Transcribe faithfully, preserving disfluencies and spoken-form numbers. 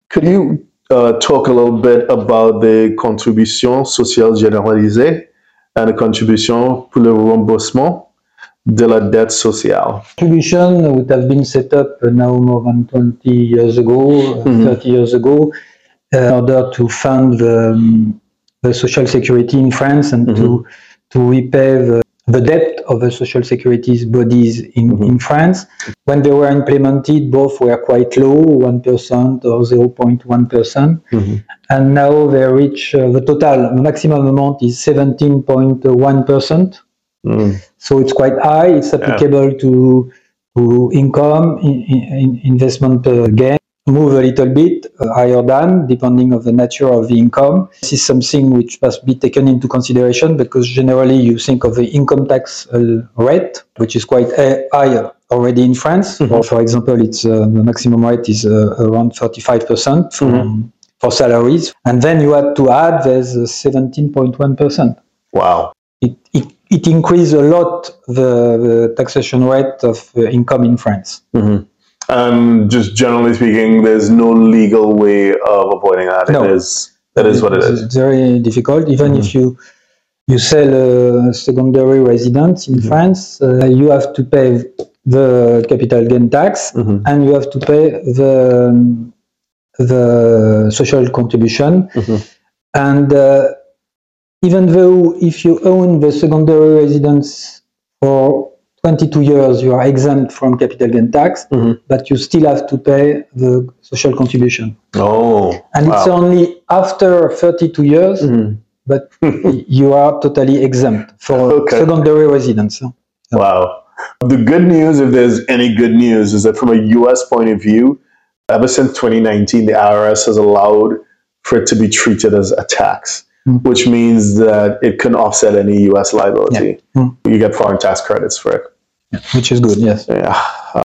Could you uh, talk a little bit about the contribution sociale généralisée and the contribution pour le remboursement de la dette sociale? Contribution would have been set up now more than twenty years ago, mm-hmm. thirty years ago, uh, in order to fund the, um, the social security in France and mm-hmm. to to repay the, the debt of the social security bodies in, mm-hmm. in France. When they were implemented, both were quite low, one percent or zero point one percent. Mm-hmm. And now they reach uh, the total, the maximum amount is seventeen point one percent. Mm. So it's quite high. It's applicable yeah. to to income, in, in, investment uh, gain, move a little bit uh, higher than, depending on the nature of the income. This is something which must be taken into consideration because generally you think of the income tax uh, rate, which is quite uh, high already in France. Mm-hmm. Or for example, it's uh, the maximum rate is uh, around thirty-five percent for, mm-hmm. for salaries. And then you have to add there's uh, seventeen point one percent. Wow. It, it It increased a lot the, the taxation rate of uh, income in France. Mm-hmm. And just generally speaking, there's no legal way of avoiding that. No. It is that is what it is. It's very difficult. Even mm-hmm. if you you sell a secondary residence in mm-hmm. France, uh, you have to pay the capital gain tax mm-hmm. and you have to pay the the social contribution. Mm-hmm. And uh, even though if you own the secondary residence for twenty-two years, you are exempt from capital gain tax, mm-hmm. but you still have to pay the social contribution. Oh, and wow. It's only after thirty-two years, mm-hmm. but you are totally exempt for okay. secondary residence. So. Wow. The good news, if there's any good news, is that from a U S point of view, ever since twenty nineteen, the I R S has allowed for it to be treated as a tax. Mm. Which means that it can offset any U S liability. Yeah. Mm. You get foreign tax credits for it. Yeah. Which is good, yes. Yeah.